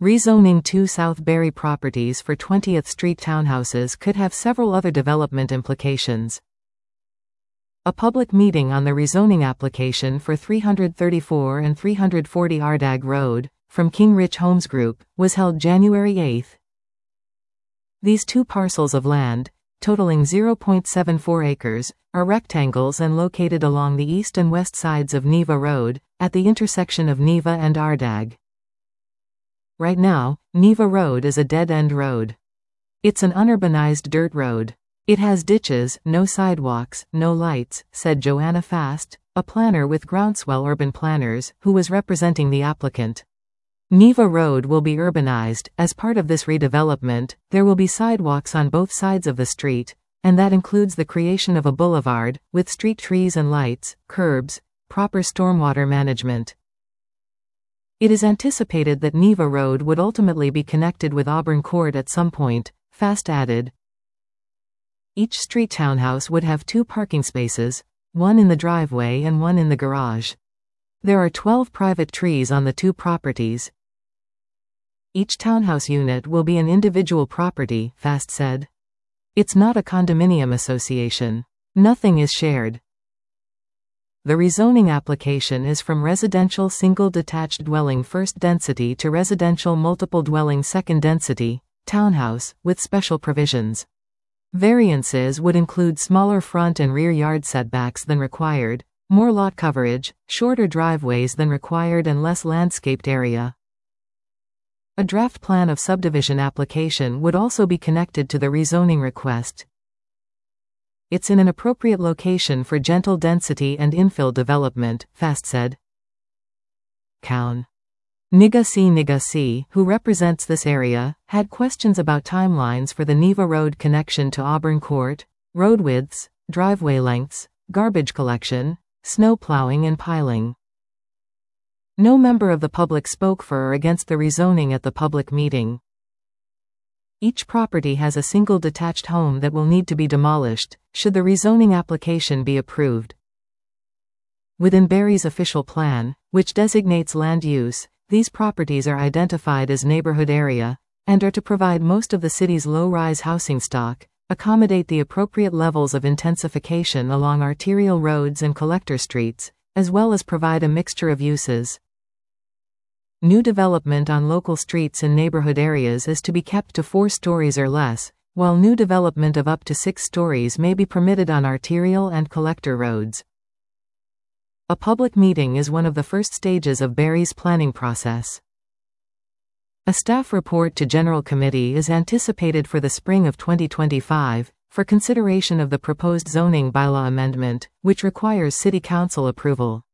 Rezoning 2 South Barry properties for 20th Street townhouses could have several other development implications. A public meeting on the rezoning application for 334 and 340 Ardagh Road, from King Rich Homes Group, was held January 8. These 2 parcels of land, totaling 0.74 acres, are rectangles and located along the east and west sides of Neva Road, at the intersection of Neva and Ardagh. Right now, Neva Road is a dead-end road. It's an unurbanized dirt road. It has ditches, no sidewalks, no lights, said Joanna Fast, a planner with Groundswell Urban Planners, who was representing the applicant. Neva Road will be urbanized. As part of this redevelopment, there will be sidewalks on both sides of the street, and that includes the creation of a boulevard, with street trees and lights, curbs, proper stormwater management. It is anticipated that Neva Road would ultimately be connected with Auburn Court at some point, Fast added. Each street townhouse would have 2 parking spaces, one in the driveway and one in the garage. There are 12 private trees on the 2 properties. Each townhouse unit will be an individual property, Fast said. It's not a condominium association. Nothing is shared. The rezoning application is from residential single detached dwelling first density to residential multiple dwelling second density, townhouse, with special provisions. Variances would include smaller front and rear yard setbacks than required, more lot coverage, shorter driveways than required and less landscaped area. A draft plan of subdivision application would also be connected to the rezoning request. It's in an appropriate location for gentle density and infill development, Fast said. Kaun Nigasi, who represents this area, had questions about timelines for the Neva Road connection to Auburn Court, road widths, driveway lengths, garbage collection, snow plowing and piling. No member of the public spoke for or against the rezoning at the public meeting. Each property has a single detached home that will need to be demolished, should the rezoning application be approved. Within Barry's official plan, which designates land use, these properties are identified as neighborhood area, and are to provide most of the city's low-rise housing stock, accommodate the appropriate levels of intensification along arterial roads and collector streets, as well as provide a mixture of uses. New development on local streets in neighborhood areas is to be kept to 4 stories or less, while new development of up to 6 stories may be permitted on arterial and collector roads. A public meeting is one of the first stages of Barry's planning process. A staff report to General Committee is anticipated for the spring of 2025, for consideration of the proposed zoning bylaw amendment, which requires City Council approval.